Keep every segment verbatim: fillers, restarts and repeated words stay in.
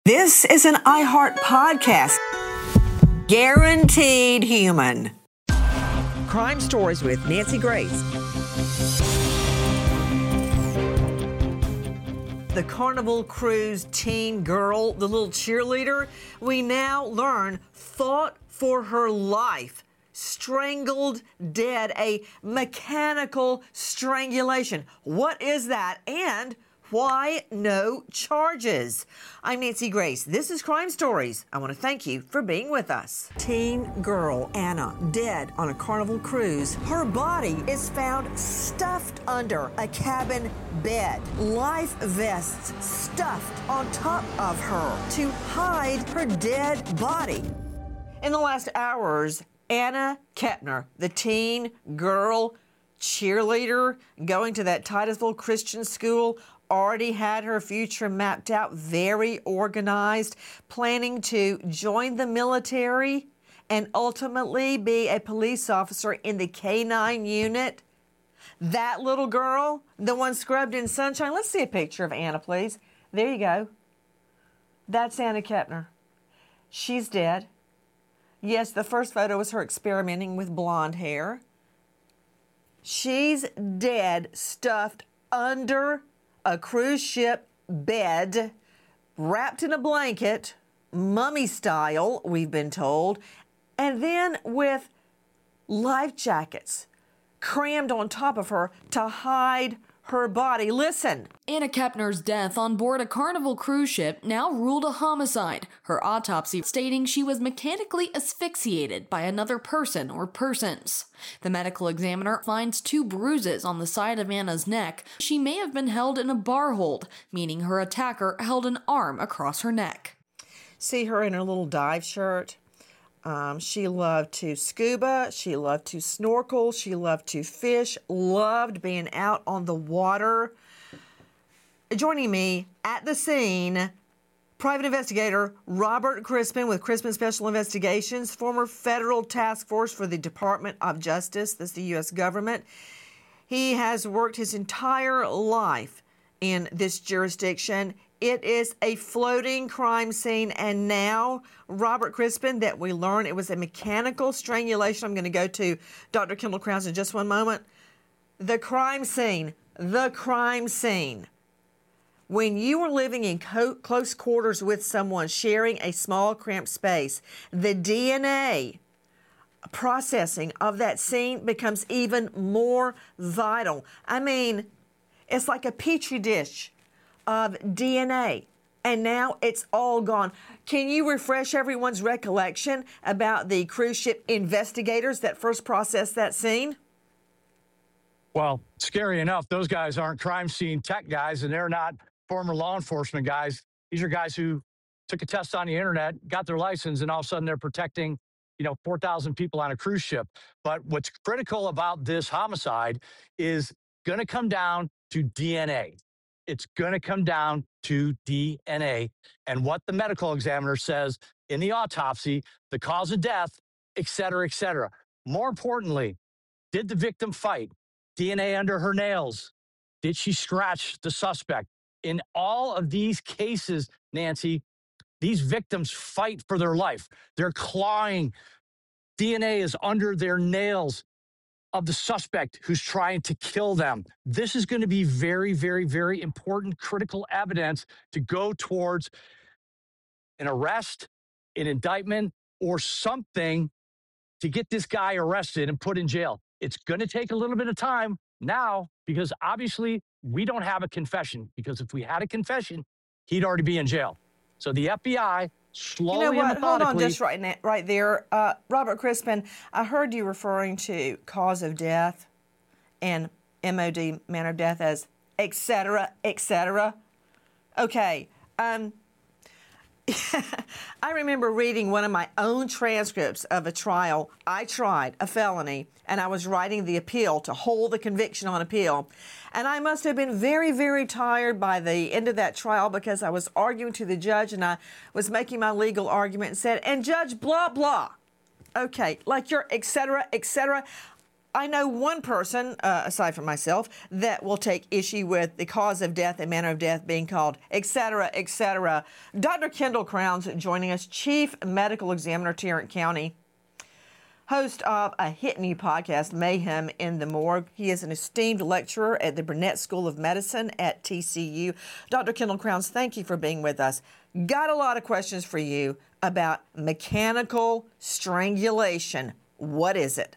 This is an iHeart podcast. Guaranteed human. Crime Stories with Nancy Grace. The Carnival Cruise teen girl, the little cheerleader, we now learn fought for her life. Strangled dead, a mechanical strangulation. What is that? And why no charges? I'm Nancy Grace. This is Crime Stories. I want to thank you for being with us. Teen girl Anna dead on a Carnival cruise. Her body is found stuffed under a cabin bed. Life vests stuffed on top of her to hide her dead body. In the last hours, Anna Kepner, the teen girl cheerleader going to that Titusville Christian school, already had her future mapped out, very organized, planning to join the military and ultimately be a police officer in the K nine unit. That little girl, the one scrubbed in sunshine. Let's see a picture of Anna, please. There you go. That's Anna Kepner. She's dead. Yes, the first photo was her experimenting with blonde hair. She's dead, stuffed under a cruise ship bed, wrapped in a blanket, mummy style, we've been told, and then with life jackets crammed on top of her to hide her body. Listen. Anna Kepner's death on board a Carnival cruise ship now ruled a homicide, her autopsy stating she was mechanically asphyxiated by another person or persons. The medical examiner finds two bruises on the side of Anna's neck. She may have been held in a bar hold, meaning her attacker held an arm across her neck. See her in her little dive shirt. Um, she loved to scuba, she loved to snorkel, she loved to fish, loved being out on the water. Joining me at the scene, private investigator Robert Crispin with Crispin Special Investigations, former federal task force for the Department of Justice, that's the U S government. He has worked his entire life in this jurisdiction. It is a floating crime scene, and now, Robert Crispin, that we learn it was a mechanical strangulation. I'm going to go to Doctor Kendall Krause in just one moment. The crime scene, the crime scene. When you are living in co- close quarters with someone, sharing a small, cramped space, the D N A processing of that scene becomes even more vital. I mean, it's like a petri dish of D N A, and now it's all gone. Can you refresh everyone's recollection about the cruise ship investigators that first processed that scene? Well, scary enough, those guys aren't crime scene tech guys, and they're not former law enforcement guys. These are guys who took a test on the internet, got their license, and all of a sudden they're protecting, you know, four thousand people on a cruise ship. But what's critical about this homicide is going to come down to D N A. It's going to come down to D N A and what the medical examiner says in the autopsy, the cause of death, et cetera, et cetera. More importantly, did the victim fight? D N A under her nails. Did she scratch the suspect? In all of these cases, Nancy, these victims fight for their life. They're clawing. D N A is under their nails of the suspect who's trying to kill them. This is going to be very, very, very important, critical evidence to go towards an arrest, an indictment, or something to get this guy arrested and put in jail. It's going to take a little bit of time now because obviously we don't have a confession, because if we had a confession, he'd already be in jail. So the F B I slowly You know what? and methodically... Hold on just right, na- right there. Uh, Robert Crispin, I heard you referring to cause of death and M O D, manner of death, as et cetera, et cetera. Okay. Um, I remember reading one of my own transcripts of a trial. I tried a felony, and I was writing the appeal to hold the conviction on appeal. And I must have been very, very tired by the end of that trial because I was arguing to the judge, and I was making my legal argument and said, and Judge blah, blah. Okay, like you're et cetera, et cetera. I know one person, uh, aside from myself, that will take issue with the cause of death and manner of death being called, et cetera, et cetera. Doctor Kendall Crowns joining us, Chief Medical Examiner, Tarrant County, host of a hit new podcast, Mayhem in the Morgue. He is an esteemed lecturer at the Burnett School of Medicine at T C U. Doctor Kendall Crowns, thank you for being with us. Got a lot of questions for you about mechanical strangulation. What is it?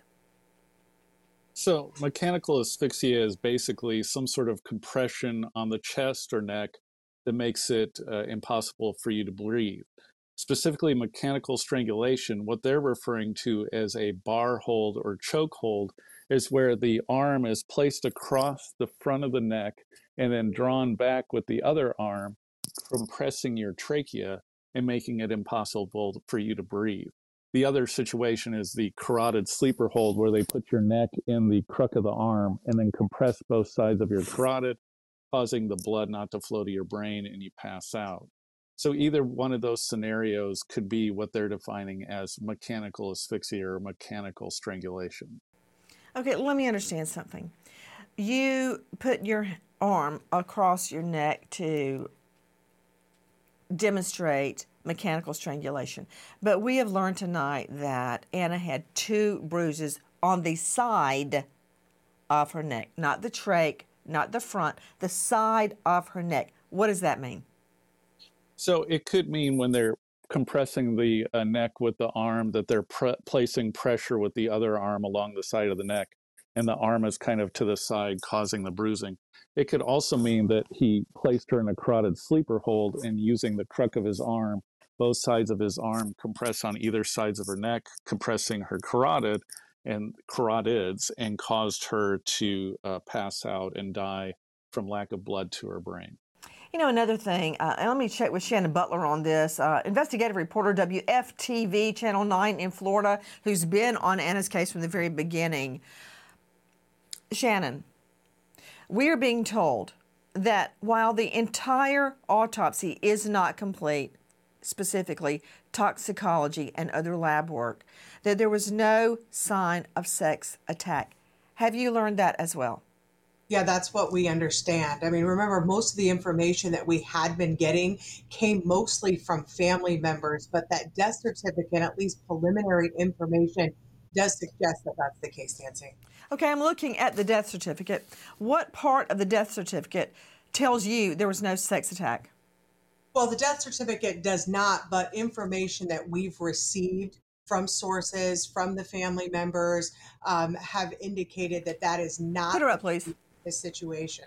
So mechanical asphyxia is basically some sort of compression on the chest or neck that makes it uh, impossible for you to breathe. Specifically, mechanical strangulation, what they're referring to as a bar hold or choke hold, is where the arm is placed across the front of the neck and then drawn back with the other arm, compressing your trachea and making it impossible for you to breathe. The other situation is the carotid sleeper hold, where they put your neck in the crook of the arm and then compress both sides of your carotid, causing the blood not to flow to your brain and you pass out. So either one of those scenarios could be what they're defining as mechanical asphyxia or mechanical strangulation. Okay, let me understand something. You put your arm across your neck to demonstrate mechanical strangulation. But we have learned tonight that Anna had two bruises on the side of her neck, not the trach, not the front, the side of her neck. What does that mean? So it could mean when they're compressing the uh, neck with the arm that they're pre- placing pressure with the other arm along the side of the neck, and the arm is kind of to the side, causing the bruising. It could also mean that he placed her in a carotid sleeper hold and using the crook of his arm, both sides of his arm compress on either sides of her neck, compressing her carotid and carotids, and caused her to uh, pass out and die from lack of blood to her brain. You know, another thing, uh, and let me check with Shannon Butler on this, uh, investigative reporter, W F T V, Channel nine in Florida, who's been on Anna's case from the very beginning. Shannon, we are being told that while the entire autopsy is not complete, specifically toxicology and other lab work, that there was no sign of sex attack. Have you learned that as well? Yeah, that's what we understand. I mean, remember, most of the information that we had been getting came mostly from family members, but that death certificate, at least preliminary information, does suggest that that's the case, Nancy. Okay, I'm looking at the death certificate. What part of the death certificate tells you there was no sex attack? Well, the death certificate does not, but information that we've received from sources, from the family members, um, have indicated that that is not Put her up, please. the situation.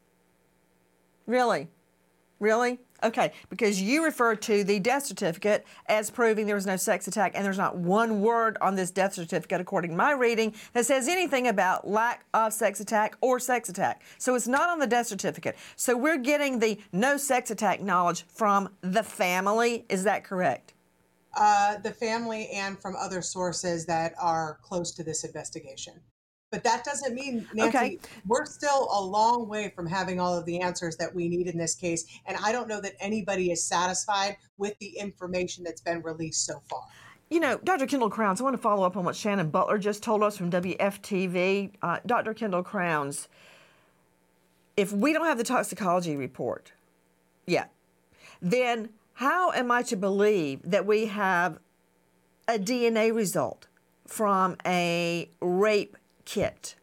Really? Really? Okay, because you referred to the death certificate as proving there was no sex attack, and there's not one word on this death certificate, according to my reading, that says anything about lack of sex attack or sex attack. So it's not on the death certificate. So we're getting the no sex attack knowledge from the family. Is that correct? Uh, the family and from other sources that are close to this investigation. But that doesn't mean, Nancy, Okay. we're still a long way from having all of the answers that we need in this case. And I don't know that anybody is satisfied with the information that's been released so far. You know, Doctor Kendall Crowns, I want to follow up on what Shannon Butler just told us from W F T V. Uh, Doctor Kendall Crowns, if we don't have the toxicology report yet, then how am I to believe that we have a D N A result from a rape kit?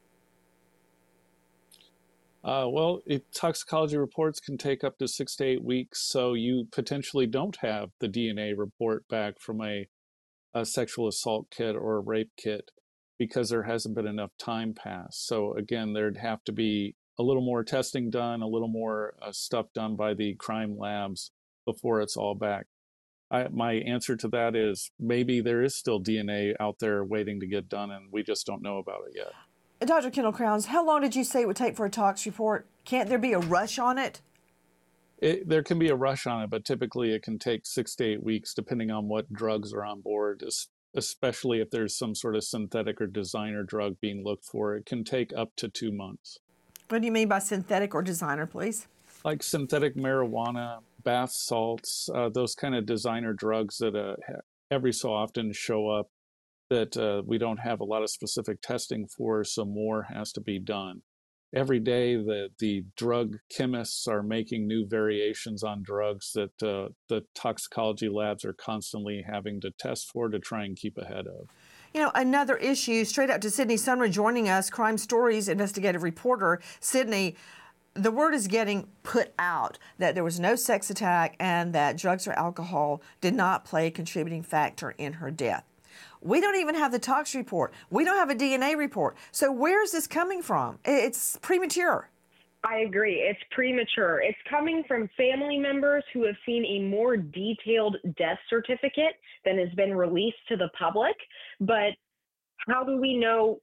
Uh, well, it, toxicology reports can take up to six to eight weeks, so you potentially don't have the D N A report back from a, a sexual assault kit or a rape kit because there hasn't been enough time passed. So again, there'd have to be a little more testing done, a little more uh, stuff done by the crime labs before it's all back. I, my answer to that is maybe there is still D N A out there waiting to get done, and we just don't know about it yet. Doctor Kendall Crowns, how long did you say it would take for a tox report? Can't there be a rush on it? It, there can be a rush on it, but typically it can take six to eight weeks, depending on what drugs are on board, especially if there's some sort of synthetic or designer drug being looked for. It can take up to two months. What do you mean by synthetic or designer, please? Like synthetic marijuana, bath salts, uh, those kind of designer drugs that uh, every so often show up that uh, we don't have a lot of specific testing for, so more has to be done. Every day, the, the drug chemists are making new variations on drugs that uh, the toxicology labs are constantly having to test for to try and keep ahead of. You know, another issue, straight out to Sydney Sunra joining us, Crime Stories investigative reporter. Sydney, the word is getting put out that there was no sex attack and that drugs or alcohol did not play a contributing factor in her death. We don't even have the tox report. We don't have a D N A report. So where is this coming from? It's premature. I agree. It's premature. It's coming from family members who have seen a more detailed death certificate than has been released to the public. But how do we know,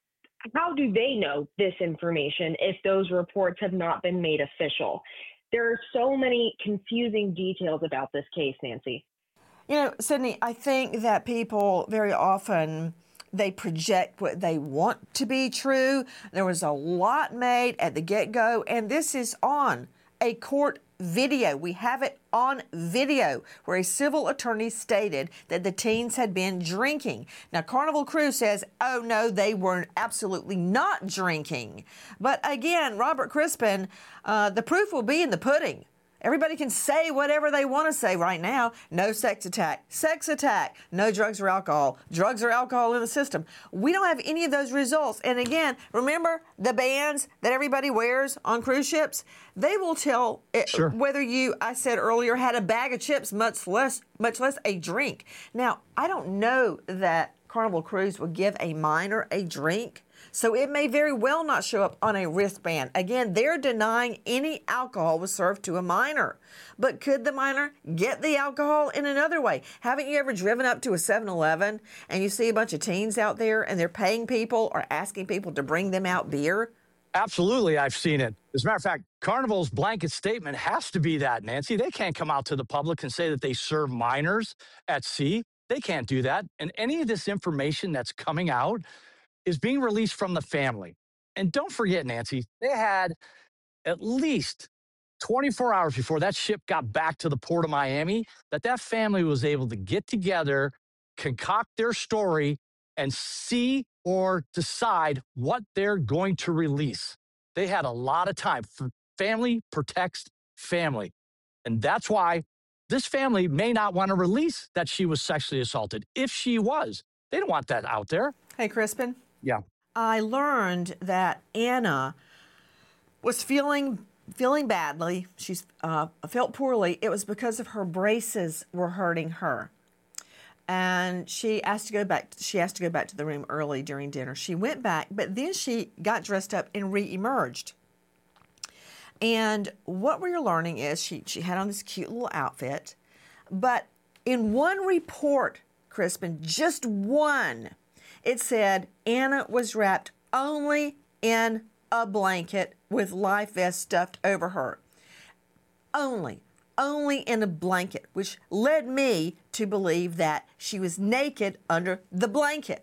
how do they know this information if those reports have not been made official? There are so many confusing details about this case, Nancy. You know, Sydney, I think that people very often, they project what they want to be true. There was a lot made at the get-go, and this is on a court video. We have it on video where a civil attorney stated that the teens had been drinking. Now, Carnival Cruise says, oh, no, they were absolutely not drinking. But again, Robert Crispin, uh, the proof will be in the pudding. Everybody can say whatever they want to say right now. No sex attack, sex attack, no drugs or alcohol, drugs or alcohol in the system. We don't have any of those results. And again, remember the bands that everybody wears on cruise ships? They will tell Sure. whether you, I said earlier, had a bag of chips, much less, much less a drink. Now, I don't know that Carnival Cruise would give a minor a drink, so it may very well not show up on a wristband. Again, they're denying any alcohol was served to a minor. But could the minor get the alcohol in another way? Haven't you ever driven up to a seven eleven and you see a bunch of teens out there and they're paying people or asking people to bring them out beer? Absolutely, I've seen it. As a matter of fact, Carnival's blanket statement has to be that, Nancy. They can't come out to the public and say that they serve minors at sea. They can't do that. And any of this information that's coming out is being released from the family. And don't forget, Nancy, they had at least twenty-four hours before that ship got back to the port of Miami that that family was able to get together, concoct their story, and see or decide what they're going to release. They had a lot of time. Family protects family. And that's why this family may not want to release that she was sexually assaulted. If she was, they don't want that out there. Hey, Crispin. Yeah. I learned that Anna was feeling feeling badly. She's uh, felt poorly. It was because of her braces were hurting her. And she asked to go back. She asked to go back to the room early during dinner. She went back, but then she got dressed up and re-emerged. And what we're learning is she, she had on this cute little outfit. But in one report, Crispin, just one, it said Anna was wrapped only in a blanket with life vest stuffed over her. Only. Only in a blanket, which led me to believe that she was naked under the blanket.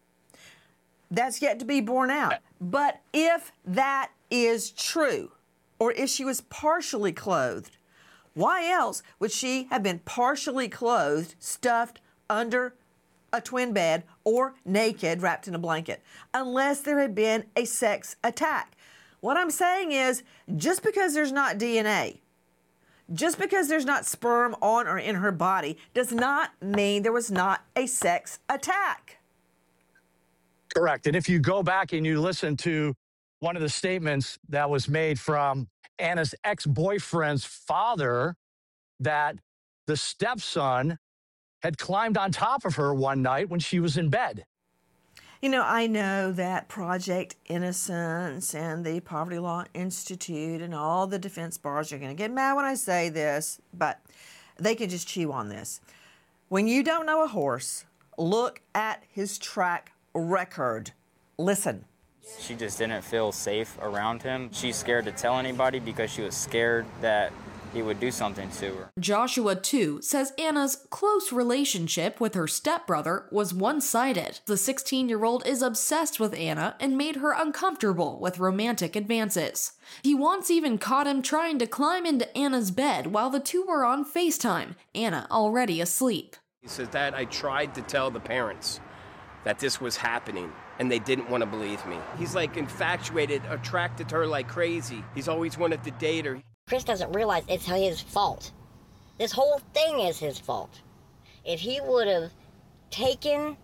That's yet to be borne out. But if that is true, or if she was partially clothed, why else would she have been partially clothed, stuffed under a twin bed, or naked, wrapped in a blanket, unless there had been a sex attack? What I'm saying is, just because there's not D N A, just because there's not sperm on or in her body, does not mean there was not a sex attack. Correct. And if you go back and you listen to one of the statements that was made from Anna's ex-boyfriend's father, that the stepson had climbed on top of her one night when she was in bed. You know, I know that Project Innocence and the Poverty Law Institute and all the defense bars are going to get mad when I say this, but they can just chew on this. When you don't know a horse, look at his track record. Listen. She just didn't feel safe around him. She's scared to tell anybody because she was scared that he would do something to her. Joshua, too, says Anna's close relationship with her stepbrother was one-sided. The sixteen-year-old is obsessed with Anna and made her uncomfortable with romantic advances. He once even caught him trying to climb into Anna's bed while the two were on FaceTime, Anna already asleep. He says, Dad, I tried to tell the parents that this was happening, and they didn't want to believe me. He's like infatuated, attracted to her like crazy. He's always wanted to date her. Chris doesn't realize it's his fault. This whole thing is his fault. If he would have taken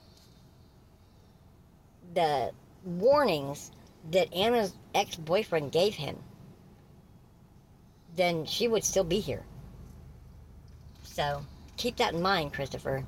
the warnings that Anna's ex-boyfriend gave him, then she would still be here. So keep that in mind, Christopher.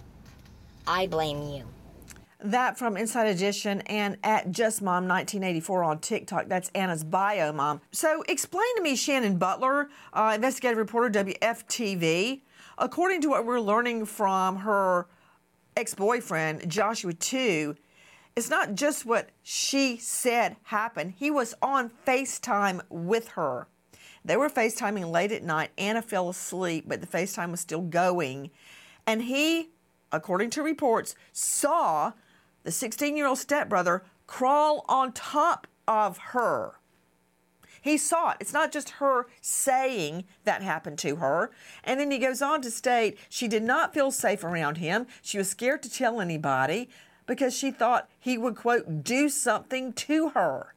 I blame you. That from Inside Edition and at Just Mom nineteen eighty-four on TikTok. That's Anna's bio mom. So explain to me, Shannon Butler, uh, investigative reporter, W F T V. According to what we're learning from her ex-boyfriend, Joshua two, it's not just what she said happened. He was on FaceTime with her. They were FaceTiming late at night. Anna fell asleep, but the FaceTime was still going. And he, according to reports, saw the sixteen-year-old stepbrother crawl on top of her. He saw it. It's not just her saying that happened to her. And then he goes on to state she did not feel safe around him. She was scared to tell anybody because she thought he would, quote, do something to her.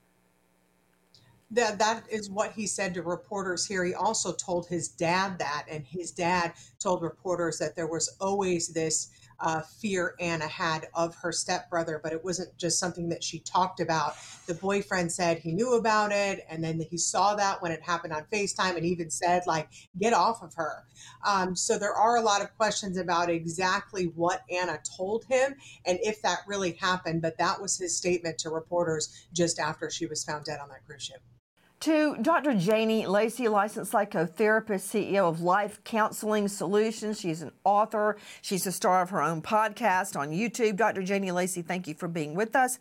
That that is what he said to reporters here. He also told his dad that, and his dad told reporters that there was always this uh, fear Anna had of her stepbrother, but it wasn't just something that she talked about. The boyfriend said he knew about it, and then he saw that when it happened on FaceTime, and even said, like, get off of her. Um, so there are a lot of questions about exactly what Anna told him and if that really happened, but that was his statement to reporters just after she was found dead on that cruise ship. To Doctor Janie Lacey, licensed psychotherapist, C E O of Life Counseling Solutions. She's an author. She's the star of her own podcast on YouTube. Doctor Janie Lacey, thank you for being with us.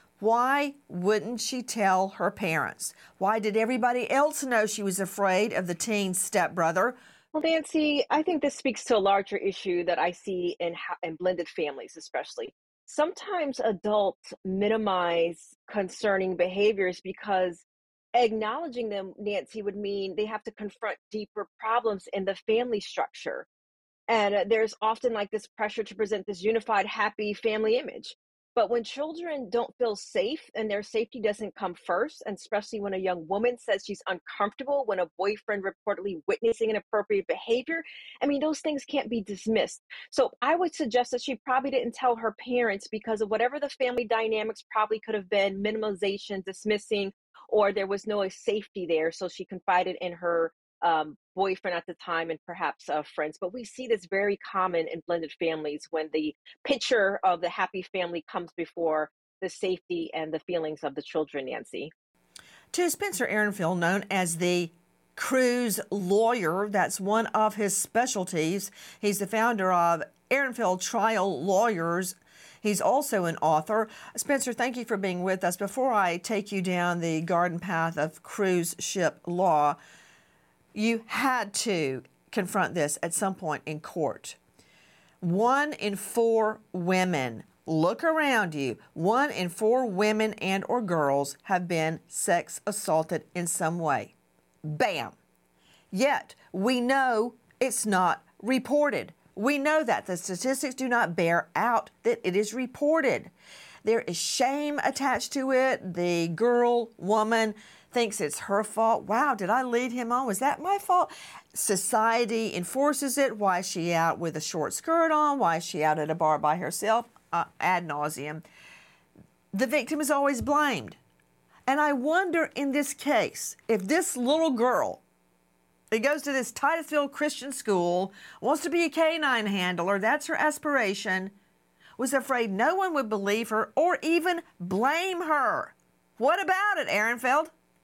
Why wouldn't she tell her parents? Why did everybody else know she was afraid of the teen stepbrother? Well, Nancy, I think this speaks to a larger issue that I see in, in blended families, especially. Sometimes adults minimize concerning behaviors because acknowledging them, Nancy, would mean they have to confront deeper problems in the family structure. And uh, there's often like this pressure to present this unified, happy family image. But when children don't feel safe and their safety doesn't come first, and especially when a young woman says she's uncomfortable when a boyfriend reportedly witnessing inappropriate behavior, I mean, those things can't be dismissed. So I would suggest that she probably didn't tell her parents because of whatever the family dynamics probably could have been, minimalization, dismissing, or there was no safety there. So she confided in her um, boyfriend at the time and perhaps uh, friends. But we see this very common in blended families when the picture of the happy family comes before the safety and the feelings of the children, Nancy. To Spencer Ehrenfeld, known as the Cruz lawyer, that's one of his specialties. He's the founder of Ehrenfeld Trial Lawyers. He's also an author. Spencer, thank you for being with us. Before I take you down the garden path of cruise ship law, you had to confront this at some point in court. One in four women, look around you, one in four women and or girls have been sex assaulted in some way. Bam. Yet we know it's not reported. We know that the statistics do not bear out that it is reported. There is shame attached to it. The girl, woman thinks it's her fault. Wow, did I lead him on? Was that my fault? Society enforces it. Why is she out with a short skirt on? Why is she out at a bar by herself? Uh, ad nauseum. The victim is always blamed. And I wonder in this case, if this little girl that goes to this Titusville Christian school, wants to be a canine handler, that's her aspiration, was afraid no one would believe her or even blame her. What about it, Ehrenfeld?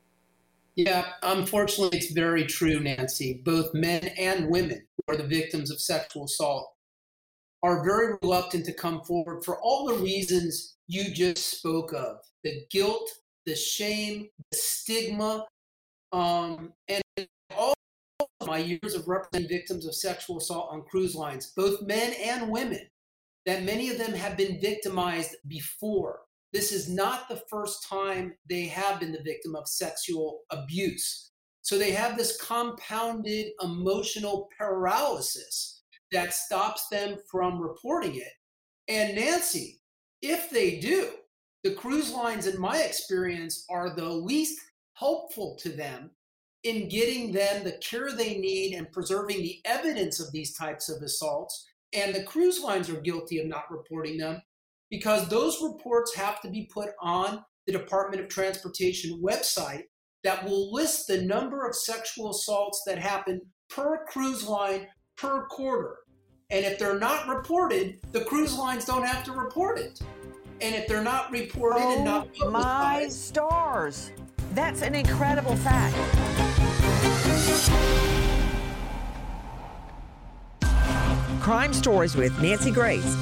Yeah, unfortunately, it's very true, Nancy. Both men and women who are the victims of sexual assault are very reluctant to come forward for all the reasons you just spoke of. The guilt, the shame, the stigma, um, and all my years of representing victims of sexual assault on cruise lines, both men and women, that many of them have been victimized before. This is not the first time they have been the victim of sexual abuse. So they have this compounded emotional paralysis that stops them from reporting it. And Nancy, If they do, the cruise lines, in my experience, are the least helpful to them in getting them the care they need and preserving the evidence of these types of assaults. And the cruise lines are guilty of not reporting them because those reports have to be put on the Department of Transportation website that will list the number of sexual assaults that happen per cruise line per quarter. And if they're not reported, the cruise lines don't have to report it. And if they're not reported oh, and not publicized, my stars. That's an incredible fact. Crime Stories with Nancy Grace.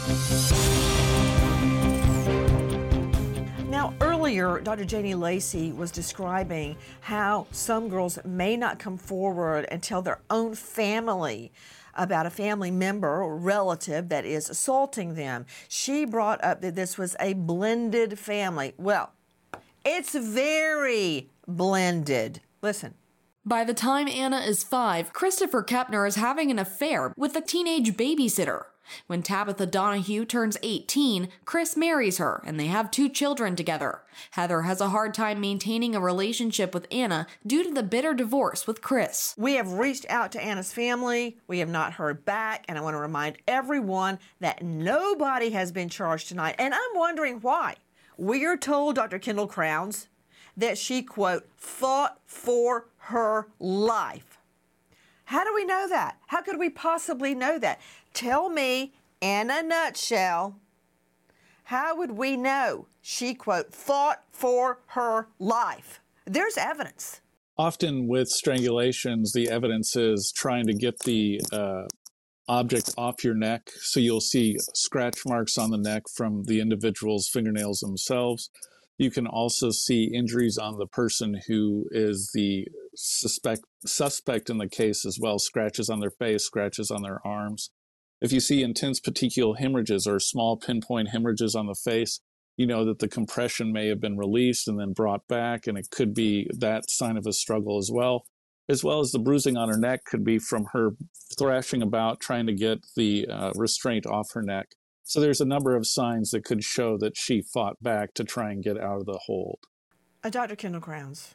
Now, earlier, Doctor Janie Lacey was describing how some girls may not come forward and tell their own family about a family member or relative that is assaulting them. She brought up that this was a blended family. Well, it's very blended. Listen. By the time Anna is five, Christopher Kepner is having an affair with a teenage babysitter. When Tabitha Donahue turns eighteen, Chris marries her, and they have two children together. Heather has a hard time maintaining a relationship with Anna due to the bitter divorce with Chris. We have reached out to Anna's family. We have not heard back, and I want to remind everyone that nobody has been charged tonight, and I'm wondering why. We are told, Doctor Kendall Crowns, that she, quote, fought for her life. How do we know that? How could we possibly know that? Tell me, in a nutshell, how would we know she, quote, fought for her life? There's evidence. Often with strangulations, the evidence is trying to get the uh, object off your neck. So you'll see scratch marks on the neck from the individual's fingernails themselves. You can also see injuries on the person who is the suspect suspect in the case as well, scratches on their face, scratches on their arms. If you see intense petechial hemorrhages or small pinpoint hemorrhages on the face, you know that the compression may have been released and then brought back, and it could be that sign of a struggle as well. As well as the bruising on her neck could be from her thrashing about trying to get the uh, restraint off her neck. So there's a number of signs that could show that she fought back to try and get out of the hold. Uh, Doctor Kendall Crowns,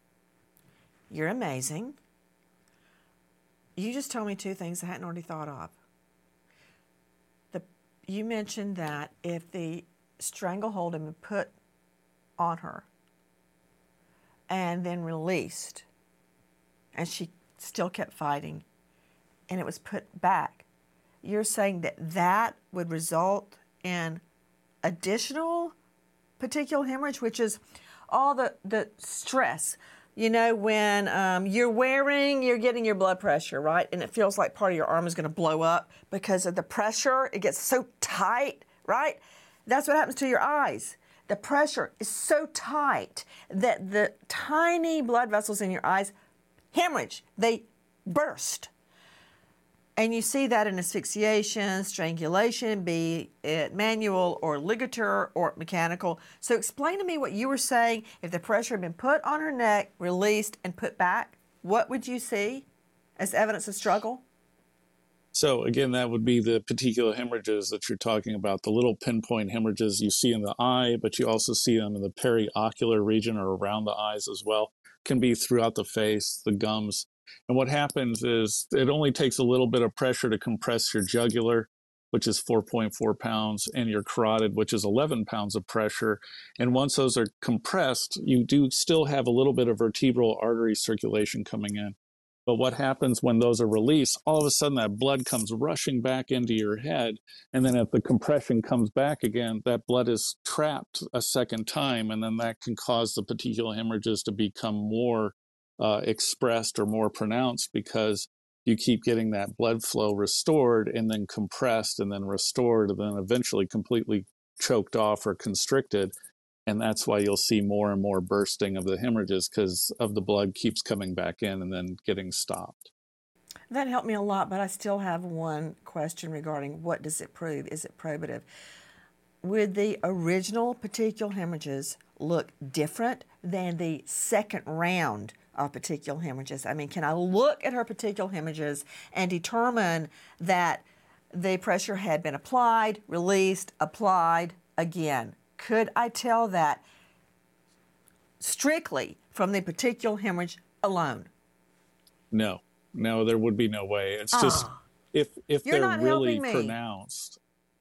you're amazing. You just told me two things I hadn't already thought of. The, you mentioned that if the stranglehold had been put on her and then released, and she still kept fighting, and it was put back, you're saying that that would result in additional petechial hemorrhage, which is all the, the stress. You know, when um, you're wearing, you're getting your blood pressure, right? And it feels like part of your arm is going to blow up because of the pressure. It gets so tight, right? That's what happens to your eyes. The pressure is so tight that the tiny blood vessels in your eyes hemorrhage. They burst. And you see that in asphyxiation, strangulation, be it manual or ligature or mechanical. So explain to me what you were saying. If the pressure had been put on her neck, released, and put back, what would you see as evidence of struggle? So again, that would be the petechial hemorrhages that you're talking about, the little pinpoint hemorrhages you see in the eye, but you also see them in the periocular region or around the eyes as well. Can be throughout the face, the gums. And what happens is it only takes a little bit of pressure to compress your jugular, which is four point four pounds, and your carotid, which is eleven pounds of pressure. And once those are compressed, you do still have a little bit of vertebral artery circulation coming in. But what happens when those are released, all of a sudden that blood comes rushing back into your head. And then if the compression comes back again, that blood is trapped a second time. And then that can cause the petechial hemorrhages to become more uh, expressed or more pronounced because you keep getting that blood flow restored and then compressed and then restored and then eventually completely choked off or constricted. And that's why you'll see more and more bursting of the hemorrhages because of the blood keeps coming back in and then getting stopped. That helped me a lot, but I still have one question regarding what does it prove? Is it probative? Would the original petechial hemorrhages look different than the second round of petechial hemorrhages? I mean, can I look at her petechial hemorrhages and determine that the pressure had been applied, released, applied, again. Could I tell that strictly from the petechial hemorrhage alone? No, no, there would be no way. It's just Ah. if if You're they're not really helping me. pronounced.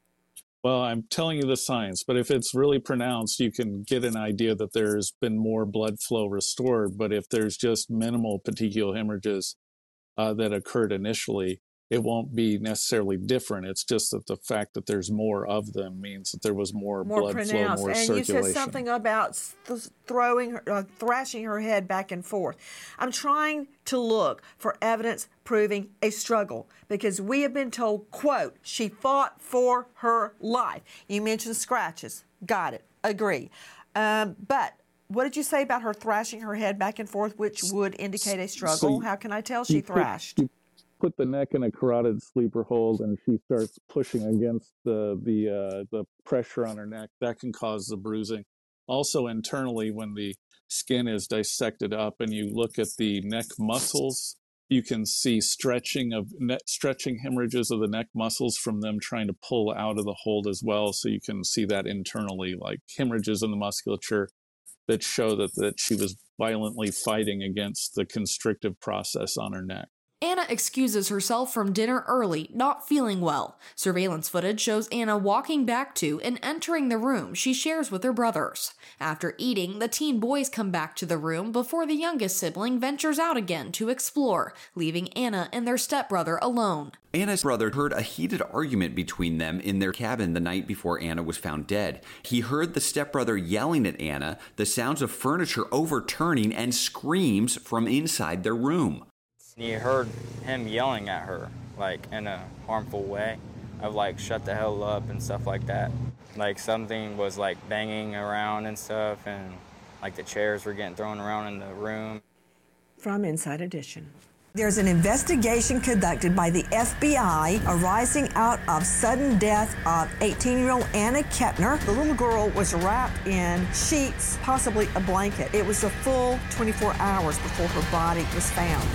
Well, I'm telling you the science, but if it's really pronounced, you can get an idea that there's been more blood flow restored. But if there's just minimal petechial hemorrhages uh, that occurred initially, it won't be necessarily different. It's just that the fact that there's more of them means that there was more, More blood pronounced. flow, more and circulation. you said something about th- throwing, her, uh, thrashing her head back and forth. I'm trying to look for evidence proving a struggle because we have been told, quote, she fought for her life. You mentioned scratches. Got it. Agree. Um, but what did you say about her thrashing her head back and forth, which would indicate a struggle? So How can I tell she you put- thrashed? you put the neck in a carotid sleeper hold and she starts pushing against the the uh, the pressure on her neck. That can cause the bruising. Also internally, when the skin is dissected up and you look at the neck muscles, you can see stretching of net stretching hemorrhages of the neck muscles from them trying to pull out of the hold as well. So you can see that internally, like hemorrhages in the musculature that show that that she was violently fighting against the constrictive process on her neck. Anna excuses herself from dinner early, not feeling well. Surveillance footage shows Anna walking back to and entering the room she shares with her brothers. After eating, the teen boys come back to the room before the youngest sibling ventures out again to explore, leaving Anna and their stepbrother alone. Anna's brother heard a heated argument between them in their cabin the night before Anna was found dead. He heard the stepbrother yelling at Anna, the sounds of furniture overturning, and screams from inside their room. You heard him yelling at her, like, in a harmful way, of, like, shut the hell up and stuff like that. Like, something was, like, banging around and stuff, and, like, the chairs were getting thrown around in the room. From Inside Edition. There's an investigation conducted by the F B I arising out of sudden death of eighteen-year-old Anna Kepner. The little girl was wrapped in sheets, possibly a blanket. It was a full twenty-four hours before her body was found.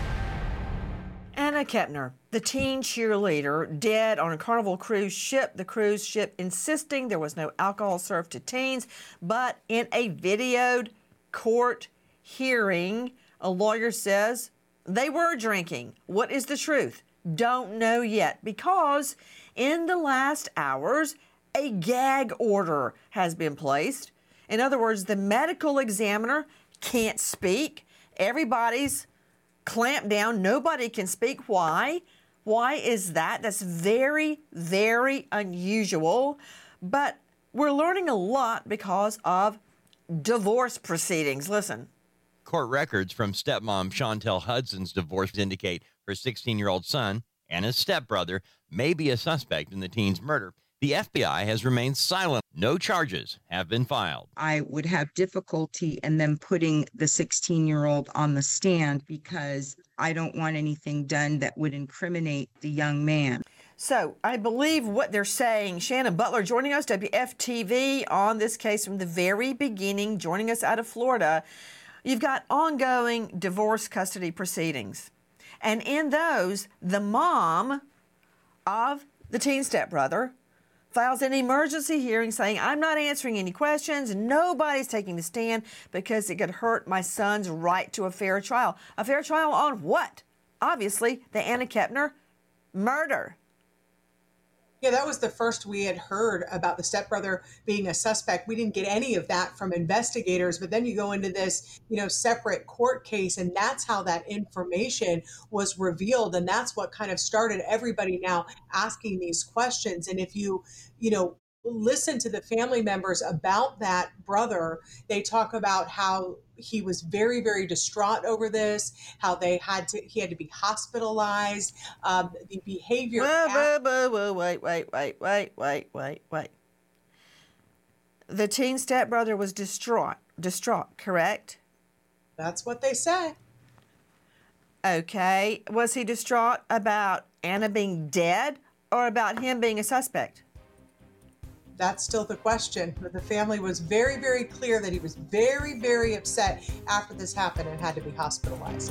Anna Kepner, the teen cheerleader, dead on a Carnival cruise ship. The cruise ship insisting there was no alcohol served to teens, but in a videoed court hearing, a lawyer says they were drinking. What is the truth? Don't know yet, because in the last hours, a gag order has been placed. In other words, the medical examiner can't speak. Everybody's clamped down. Nobody can speak. Why? Why is that? That's very, very unusual. But we're learning a lot because of divorce proceedings. Listen. Court records from stepmom Chantel Hudson's divorce indicate her sixteen-year-old son and his stepbrother may be a suspect in the teen's murder. The F B I has remained silent. No charges have been filed. I would have difficulty in them putting the sixteen-year-old on the stand because I don't want anything done that would incriminate the young man. So I believe what they're saying. Shannon Butler joining us, W F T V, on this case from the very beginning, joining us out of Florida. You've got ongoing divorce custody proceedings. And in those, the mom of the teen stepbrother files an emergency hearing saying, I'm not answering any questions. Nobody's taking the stand because it could hurt my son's right to a fair trial. A fair trial on what? Obviously, the Anna Kepner murder. Yeah, that was the first we had heard about the stepbrother being a suspect. We didn't get any of that from investigators, but then you go into this, you know, separate court case, and that's how that information was revealed. And that's what kind of started everybody now asking these questions. And if you, you know, listen to the family members about that brother, they talk about how he was very, very distraught over this, how they had to, he had to be hospitalized, um, the behavior. Whoa, whoa, whoa, whoa, wait, wait, wait, wait, wait, wait, wait. The teen stepbrother was distraught, distraught, correct? That's what they say. Okay. Was he distraught about Anna being dead or about him being a suspect? That's still the question. But the family was very, very clear that he was very, very upset after this happened and had to be hospitalized.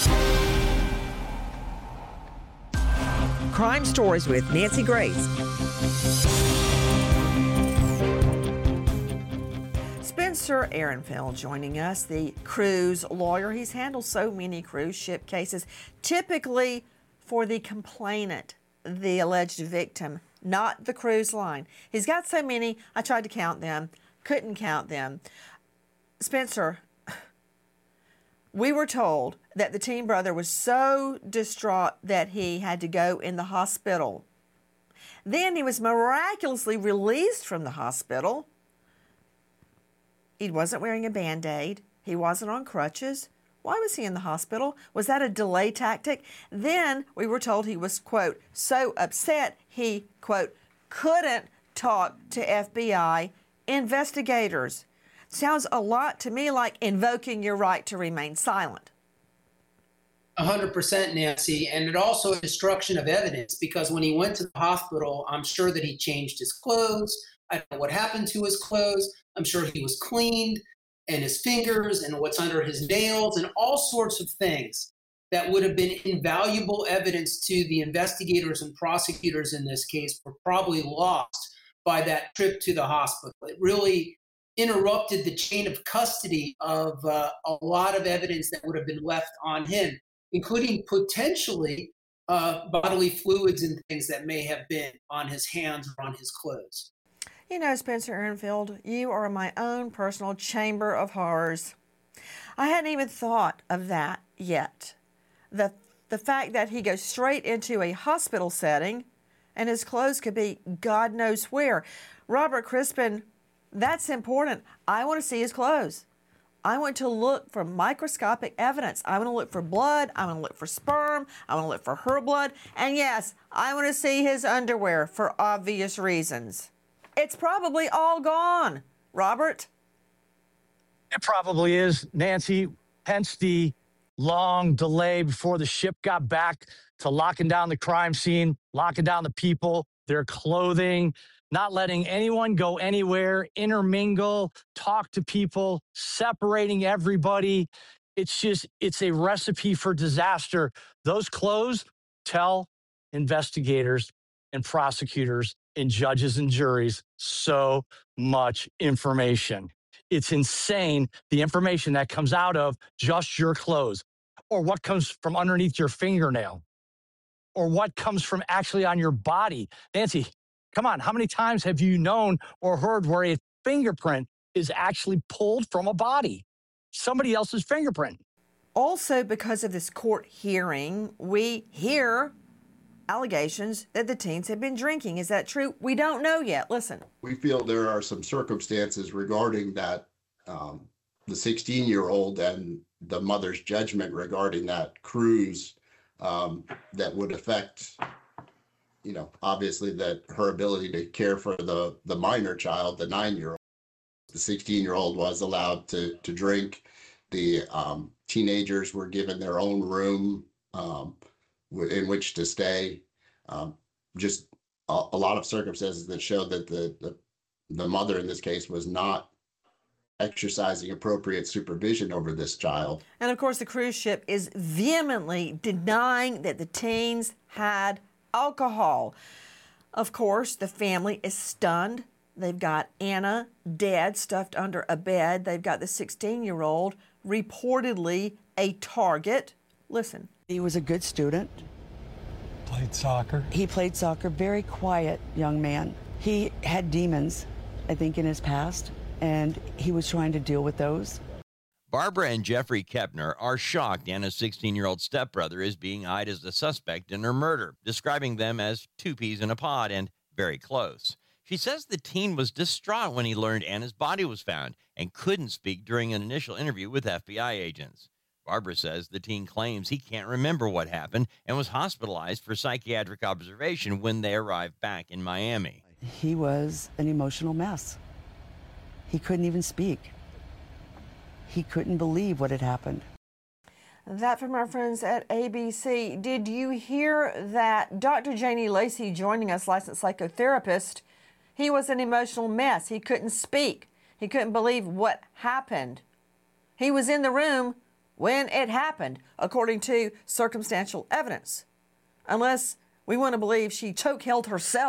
Crime Stories with Nancy Grace. Spencer Ehrenfeld joining us, the cruise lawyer. He's handled so many cruise ship cases, typically for the complainant, the alleged victim, not the cruise line. He's got so many, I tried to count them, couldn't count them. Spencer, we were told that the teen brother was so distraught that he had to go in the hospital. Then he was miraculously released from the hospital. He wasn't wearing a Band-Aid. He wasn't on crutches. Why was he in the hospital? Was that a delay tactic? Then we were told he was, quote, so upset he, quote, couldn't talk to F B I investigators. Sounds a lot to me like invoking your right to remain silent. one hundred percent, Nancy. And it also a destruction of evidence, because when he went to the hospital, I'm sure that he changed his clothes. I don't know what happened to his clothes. I'm sure he was cleaned, and his fingers and what's under his nails and all sorts of things that would have been invaluable evidence to the investigators and prosecutors in this case were probably lost by that trip to the hospital. It really interrupted the chain of custody of uh, a lot of evidence that would have been left on him, including potentially uh, bodily fluids and things that may have been on his hands or on his clothes. You know, Spencer Ehrenfeld, you are my own personal chamber of horrors. I hadn't even thought of that yet. The, the fact that he goes straight into a hospital setting and his clothes could be God knows where. Robert Crispin, that's important. I want to see his clothes. I want to look for microscopic evidence. I want to look for blood. I want to look for sperm. I want to look for her blood. And yes, I want to see his underwear for obvious reasons. It's probably all gone, Robert. It probably is, Nancy. Hence the long delay before the ship got back to locking down the crime scene, locking down the people, their clothing, not letting anyone go anywhere, intermingle, talk to people, separating everybody. It's just, it's a recipe for disaster. Those clothes tell investigators and prosecutors and judges and juries so much information. It's insane, the information that comes out of just your clothes, or what comes from underneath your fingernail, or what comes from actually on your body. Nancy, come on, how many times have you known or heard where a fingerprint is actually pulled from a body? Somebody else's fingerprint. Also, because of this court hearing, we hear allegations that the teens have been drinking. Is that true? We don't know yet. Listen. We feel there are some circumstances regarding that, um, the sixteen-year-old and the mother's judgment regarding that cruise um, that would affect, you know, obviously that her ability to care for the, the minor child, the nine-year-old. The sixteen-year-old was allowed to, to drink. The um, teenagers were given their own room um, in which to stay. Um, just a, a lot of circumstances that showed that the, the the mother in this case was not exercising appropriate supervision over this child. And of course, the cruise ship is vehemently denying that the teens had alcohol. Of course, the family is stunned. They've got Anna dead, stuffed under a bed. They've got the sixteen-year-old, reportedly a target. Listen. He was a good student. Played soccer. He played soccer, very quiet young man. He had demons, I think, in his past, and he was trying to deal with those. Barbara and Jeffrey Kepner are shocked Anna's sixteen-year-old stepbrother is being eyed as the suspect in her murder, describing them as two peas in a pod and very close. She says the teen was distraught when he learned Anna's body was found and couldn't speak during an initial interview with F B I agents. Barbara says the teen claims he can't remember what happened and was hospitalized for psychiatric observation when they arrived back in Miami. He was an emotional mess. He couldn't even speak. He couldn't believe what had happened. That from our friends at A B C. Did you hear that Doctor Janie Lacey joining us, licensed psychotherapist? He was an emotional mess. He couldn't speak. He couldn't believe what happened. He was in the room when it happened, according to circumstantial evidence. Unless we want to believe she choke held herself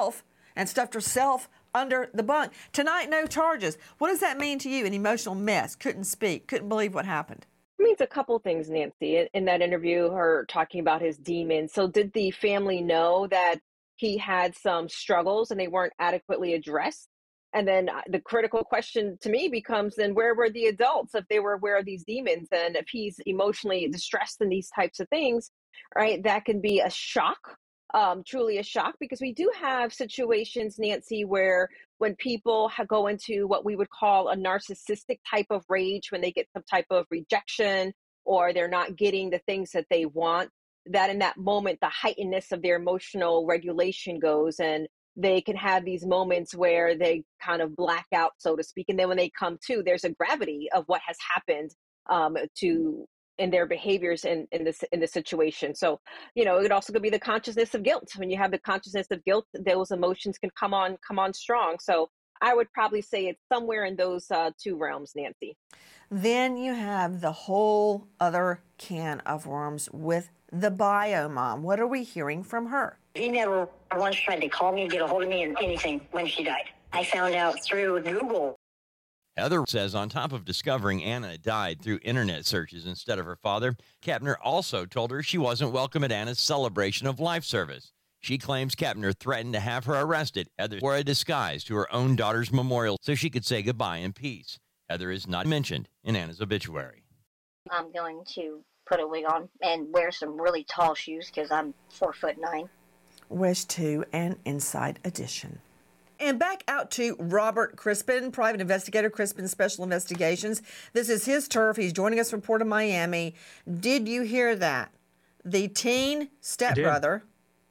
and stuffed herself under the bunk. Tonight, no charges. What does that mean to you? An emotional mess. Couldn't speak. Couldn't believe what happened. It means a couple things, Nancy. In, in that interview, her talking about his demons. So did the family know that he had some struggles and they weren't adequately addressed? And then the critical question to me becomes, then where were the adults if they were aware of these demons? And if he's emotionally distressed in these types of things, right, that can be a shock. Um, truly a shock, because we do have situations, Nancy, where when people ha- go into what we would call a narcissistic type of rage, when they get some type of rejection or they're not getting the things that they want, that in that moment, the heightenedness of their emotional regulation goes, and they can have these moments where they kind of black out, so to speak. And then when they come to, there's a gravity of what has happened um, to in their behaviors in, in this in this situation. So, you know, it also could be the consciousness of guilt. When you have the consciousness of guilt, those emotions can come on come on strong. So I would probably say it's somewhere in those uh, two realms, Nancy. Then you have the whole other can of worms with the bio mom. What are we hearing from her? He never once tried to call me, get a hold of me, and anything when she died. I found out through Google. Heather says on top of discovering Anna died through internet searches instead of her father, Kapner also told her she wasn't welcome at Anna's celebration of life service. She claims Kapner threatened to have her arrested. Heather wore a disguise to her own daughter's memorial so she could say goodbye in peace. Heather is not mentioned in Anna's obituary. I'm going to put a wig on and wear some really tall shoes because I'm four foot nine. Wish to an Inside Edition. And back out to Robert Crispin, private investigator, Crispin Special Investigations. This is his turf. He's joining us from Port of Miami. Did you hear that? The teen stepbrother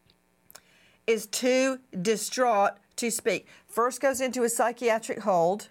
is too distraught to speak. First goes into a psychiatric hold.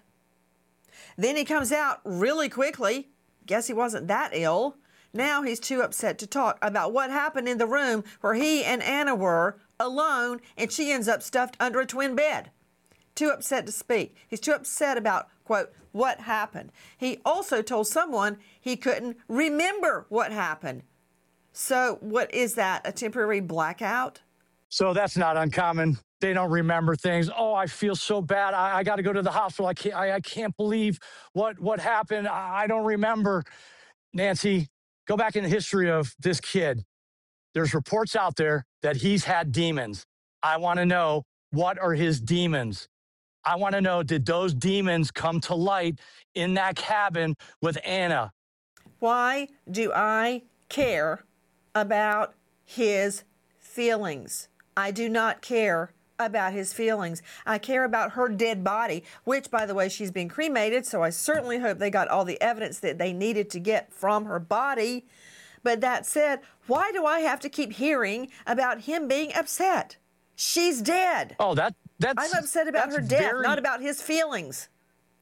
Then he comes out really quickly. Guess he wasn't that ill. Now he's too upset to talk about what happened in the room where he and Anna were alone, and she ends up stuffed under a twin bed. Too upset to speak. He's too upset about, quote, what happened. He also told someone he couldn't remember what happened. So what is that, a temporary blackout? So that's not uncommon. They don't remember things. Oh, I feel so bad. I, I got to go to the hospital. I can't, I, I can't believe what, what happened. I, I don't remember. Nancy, go back in the history of this kid. There's reports out there that he's had demons. I want to know, what are his demons? I want to know, did those demons come to light in that cabin with Anna? Why do I care about his feelings? I do not care about his feelings. I care about her dead body, which, by the way, she's been cremated, so I certainly hope they got all the evidence that they needed to get from her body. But that said, why do I have to keep hearing about him being upset? She's dead. Oh, that that's I'm upset about her death, very, not about his feelings.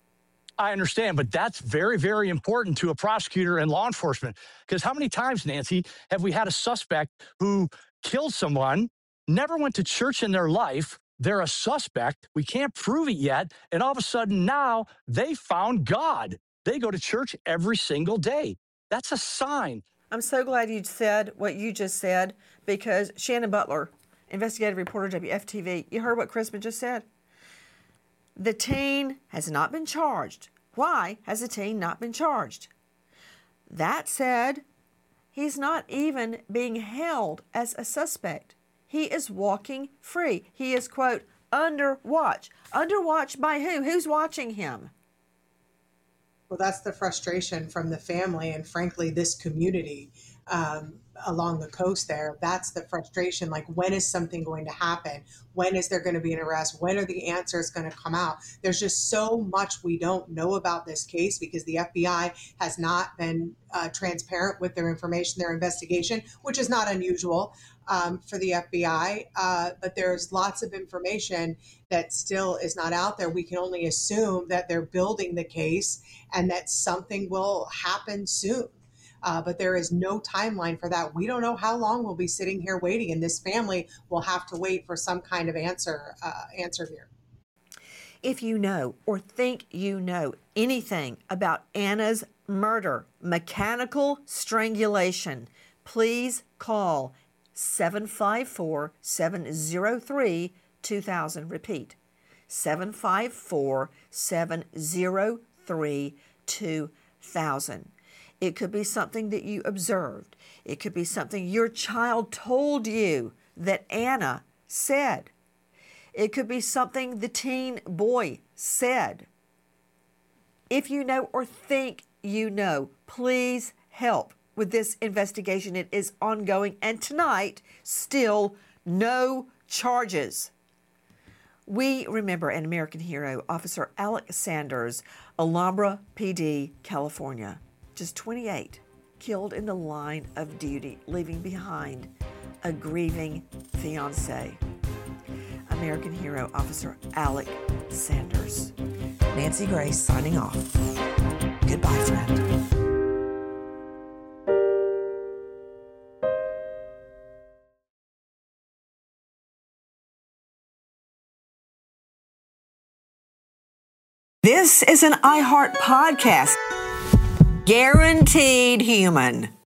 I understand, but that's very, very important to a prosecutor and law enforcement. Because how many times, Nancy, have we had a suspect who killed someone, never went to church in their life, they're a suspect, we can't prove it yet, and all of a sudden now they found God. They go to church every single day. That's a sign. I'm so glad you said what you just said, because Shannon Butler, investigative reporter, W F T V, you heard what Crispin just said? The teen has not been charged. Why has the teen not been charged? That said, he's not even being held as a suspect. He is walking free. He is, quote, under watch. Under watch by who? Who's watching him? Well, that's the frustration from the family and, frankly, this community um, along the coast there. That's the frustration. Like, when is something going to happen? When is there going to be an arrest? When are the answers going to come out? There's just so much we don't know about this case because the F B I has not been uh, transparent with their information, their investigation, which is not unusual um, for the F B I. Uh, but there's lots of information that still is not out there. We can only assume that they're building the case and that something will happen soon. Uh, but there is no timeline for that. We don't know how long we'll be sitting here waiting, and this family will have to wait for some kind of answer uh, answer here. If you know or think you know anything about Anna's murder, mechanical strangulation, please call seven five four, seven zero three, two thousand. Repeat, seven five four, seven zero three, two thousand. It could be something that you observed. It could be something your child told you that Anna said. It could be something the teen boy said. If you know or think you know, please help with this investigation. It is ongoing, and tonight, still no charges. We remember an American hero, Officer Alec Sanders, Alhambra P D, California, just twenty-eight, killed in the line of duty, leaving behind a grieving fiancé. American hero, Officer Alec Sanders. Nancy Grace signing off. Goodbye, friend. This is an iHeart podcast. Guaranteed human.